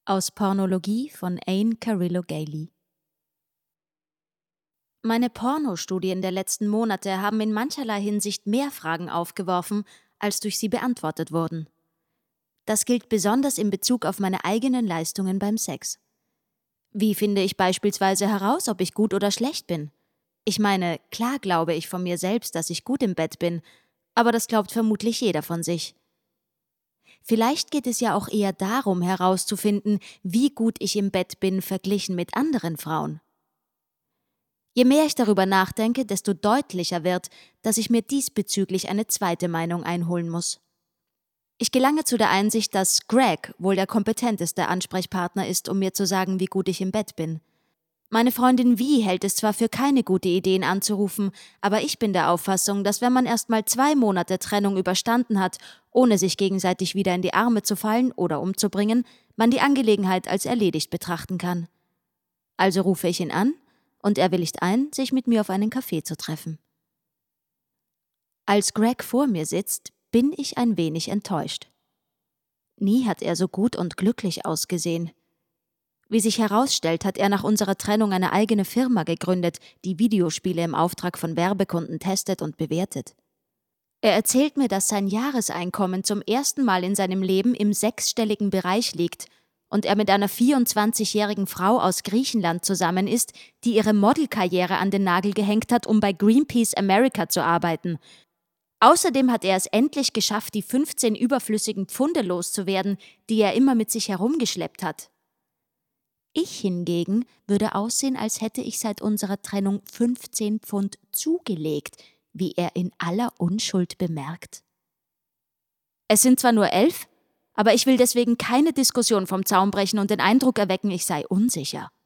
Aus Pornologie von Aine Carrillo-Gailey. Meine Pornostudien der letzten Monate haben in mancherlei Hinsicht mehr Fragen aufgeworfen, als durch sie beantwortet wurden. Das gilt besonders in Bezug auf meine eigenen Leistungen beim Sex. Wie finde ich beispielsweise heraus, ob ich gut oder schlecht bin? Ich meine, klar glaube ich von mir selbst, dass ich gut im Bett bin, aber das glaubt vermutlich jeder von sich. Vielleicht geht es ja auch eher darum, herauszufinden, wie gut ich im Bett bin, verglichen mit anderen Frauen. Je mehr ich darüber nachdenke, desto deutlicher wird, dass ich mir diesbezüglich eine zweite Meinung einholen muss. Ich gelange zu der Einsicht, dass Greg wohl der kompetenteste Ansprechpartner ist, um mir zu sagen, wie gut ich im Bett bin. Meine Freundin Vi hält es zwar für keine gute Idee, ihn anzurufen, aber ich bin der Auffassung, dass wenn man erst mal 2 Monate Trennung überstanden hat, ohne sich gegenseitig wieder in die Arme zu fallen oder umzubringen, man die Angelegenheit als erledigt betrachten kann. Also rufe ich ihn an und er willigt ein, sich mit mir auf einen Kaffee zu treffen. Als Greg vor mir sitzt, bin ich ein wenig enttäuscht. Nie hat er so gut und glücklich ausgesehen. Wie sich herausstellt, hat er nach unserer Trennung eine eigene Firma gegründet, die Videospiele im Auftrag von Werbekunden testet und bewertet. Er erzählt mir, dass sein Jahreseinkommen zum ersten Mal in seinem Leben im 6-stelligen Bereich liegt und er mit einer 24-jährigen Frau aus Griechenland zusammen ist, die ihre Modelkarriere an den Nagel gehängt hat, um bei Greenpeace America zu arbeiten. Außerdem hat er es endlich geschafft, die 15 überflüssigen Pfunde loszuwerden, die er immer mit sich herumgeschleppt hat. Ich hingegen würde aussehen, als hätte ich seit unserer Trennung 15 Pfund zugelegt, wie er in aller Unschuld bemerkt. Es sind zwar nur 11, aber ich will deswegen keine Diskussion vom Zaun brechen und den Eindruck erwecken, ich sei unsicher.